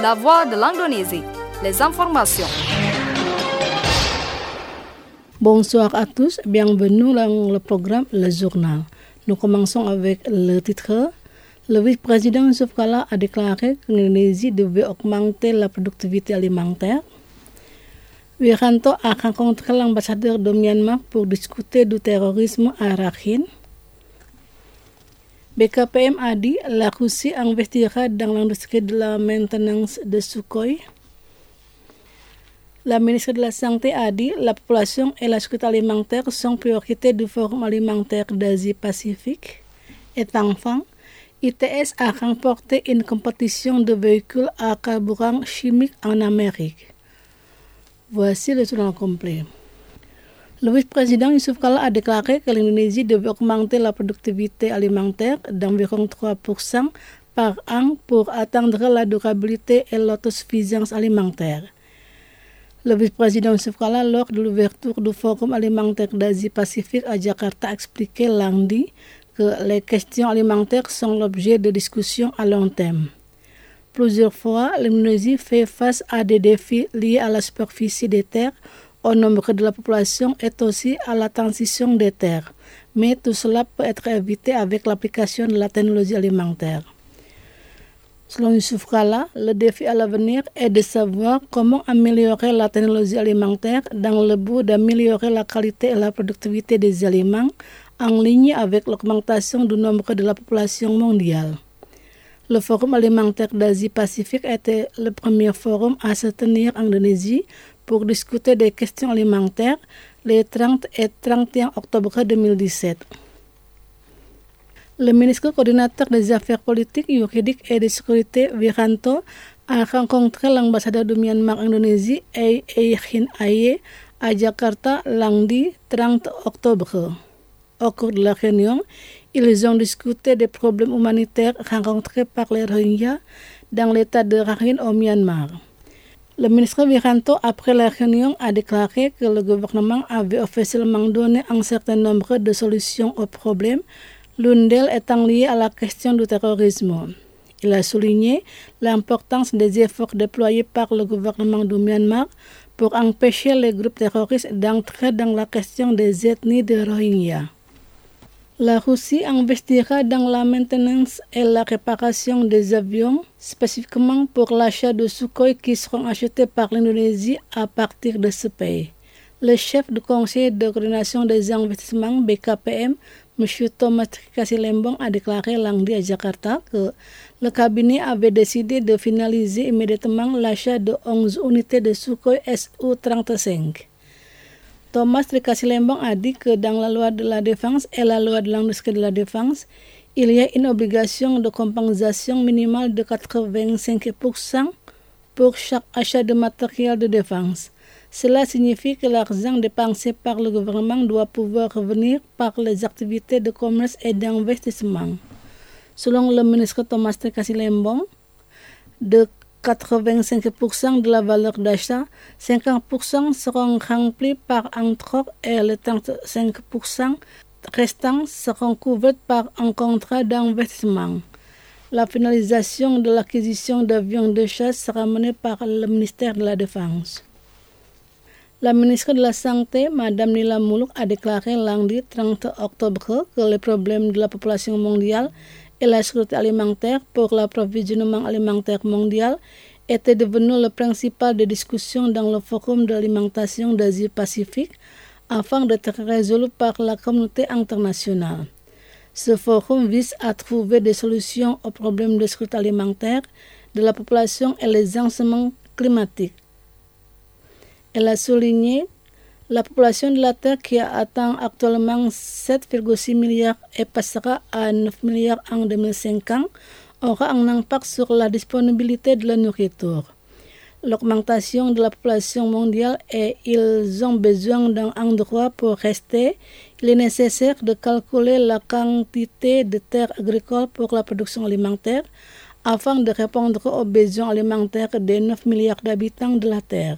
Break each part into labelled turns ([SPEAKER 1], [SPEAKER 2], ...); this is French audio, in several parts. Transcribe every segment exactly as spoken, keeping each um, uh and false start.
[SPEAKER 1] La voix de l'Indonésie. Les informations.
[SPEAKER 2] Bonsoir à tous, bienvenue dans le programme Le Journal. Nous commençons avec le titre. Le vice-président Yusuf Kala a déclaré que l'Indonésie devait augmenter la productivité alimentaire. Wiranto a rencontré l'ambassadeur de Myanmar pour discuter du terrorisme à Rakhine. B K P M a dit que la Russie investira dans l'industrie de la maintenance de Sukhoi. La ministre de la Santé a dit que la population et la sécurité alimentaire sont priorités du Forum alimentaire d'Asie-Pacifique. Et enfin, I T S a remporté une compétition de véhicules à carburant chimique en Amérique. Voici le journal complet. Le vice-président Yusuf Kala a déclaré que l'Indonésie devait augmenter la productivité alimentaire d'environ trois pour cent par an pour atteindre la durabilité et l'autosuffisance alimentaire. Le vice-président Yusuf Kala, lors de l'ouverture du Forum alimentaire d'Asie-Pacifique à Jakarta, a expliqué lundi que les questions alimentaires sont l'objet de discussions à long terme. Plusieurs fois, l'Indonésie fait face à des défis liés à la superficie des terres, au nombre de la population et aussi à la transition des terres. Mais tout cela peut être évité avec l'application de la technologie alimentaire. Selon Yusuf Kala, le défi à l'avenir est de savoir comment améliorer la technologie alimentaire dans le but d'améliorer la qualité et la productivité des aliments en ligne avec l'augmentation du nombre de la population mondiale. Le Forum alimentaire d'Asie-Pacifique était le premier forum à se tenir en Indonésie pour discuter des questions alimentaires les trente et trente et un octobre deux mille dix-sept. Le ministre coordinateur des affaires politiques, juridiques et de sécurité, Wiranto, a rencontré l'ambassadeur de Myanmar en Indonésie, Ei Hin Aye, à Jakarta lundi trente octobre. Au cours de la réunion, ils ont discuté des problèmes humanitaires rencontrés par les Rohingyas dans l'état de Rakhine au Myanmar. Le ministre Wiranto, après la réunion, a déclaré que le gouvernement avait officiellement donné un certain nombre de solutions aux problèmes, l'une d'elles étant liée à la question du terrorisme. Il a souligné l'importance des efforts déployés par le gouvernement du Myanmar pour empêcher les groupes terroristes d'entrer dans la question des ethnies de Rohingyas. La Russie investira dans la maintenance et la réparation des avions, spécifiquement pour l'achat de Sukhoi qui seront achetés par l'Indonésie à partir de ce pays. Le chef du conseil de coordination des investissements B K P M, M. Thomas Trikasilembong, a déclaré lundi à Jakarta que le cabinet avait décidé de finaliser immédiatement l'achat de onze unités de Sukhoi S U trente-cinq. Thomas Trikasilembong a dit que dans la loi de la défense et la loi de l'industrie de la défense, il y a une obligation de compensation minimale de quatre-vingt-cinq pour cent pour chaque achat de matériel de défense. Cela signifie que l'argent dépensé par le gouvernement doit pouvoir revenir par les activités de commerce et d'investissement. Selon le ministre Thomas Trikasilembong, de quatre-vingt-cinq pour cent de la valeur d'achat, cinquante pour cent seront remplis par un troc et les trente-cinq pour cent restants seront couverts par un contrat d'investissement. La finalisation de l'acquisition d'avions de chasse sera menée par le ministère de la Défense. La ministre de la Santé, Mme Nila Muluk, a déclaré lundi trente octobre que les problèmes de la population mondiale et la sécurité alimentaire pour l'approvisionnement alimentaire mondial était devenu le principal des discussions dans le Forum de l'alimentation d'Asie-Pacifique afin d'être résolu par la communauté internationale. Ce forum vise à trouver des solutions aux problèmes de sécurité alimentaire de la population et les changements climatiques. Elle a souligné la population de la Terre qui atteint actuellement sept virgule six milliards et passera à neuf milliards en deux mille cinquante aura un impact sur la disponibilité de la nourriture. L'augmentation de la population mondiale et ils ont besoin d'un endroit pour rester. Il est nécessaire de calculer la quantité de terres agricoles pour la production alimentaire afin de répondre aux besoins alimentaires des neuf milliards d'habitants de la Terre.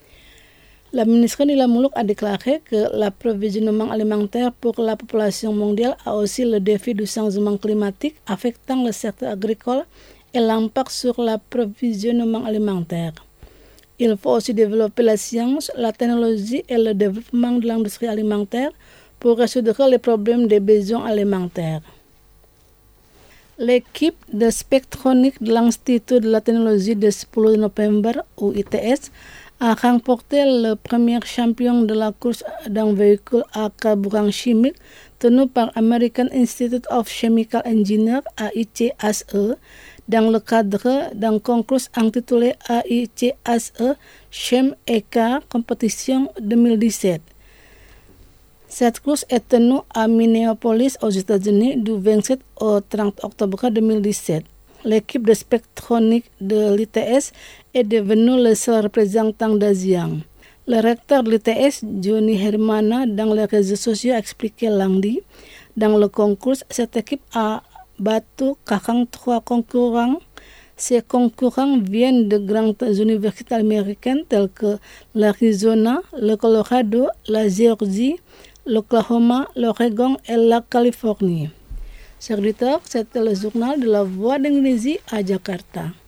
[SPEAKER 2] La ministre Nila Muluk a déclaré que l'approvisionnement alimentaire pour la population mondiale a aussi le défi du changement climatique affectant le secteur agricole et l'impact sur l'approvisionnement alimentaire. Il faut aussi développer la science, la technologie et le développement de l'industrie alimentaire pour résoudre les problèmes des besoins alimentaires. L'équipe de spectronique de l'Institut de la technologie de sepuluh November ou I T S a remporté le premier champion de la course d'un véhicule à carburant chimique tenu par American Institute of Chemical Engineers A I C S E dans le cadre d'un concours intitulé A I C S E Chem Eka Competition deux mille dix-sept. Cette course est tenue à Minneapolis aux États-Unis du vingt-sept au trente octobre deux mille dix-sept. L'équipe de spectronique de l'I T S est devenue le seul représentant d'ASEAN. Le recteur de l'I T S, Johnny Hermana, dans les réseaux sociaux a expliqué lundi, dans le concours, cette équipe a battu quarante-trois concurrents. Ces concurrents viennent de grandes universités américaines telles que l'Arizona, le Colorado, la Géorgie, l'Oklahoma, l'Oregon et la Californie. Chers auditeurs, c'était le journal de la Voix d'Indonésie à Jakarta.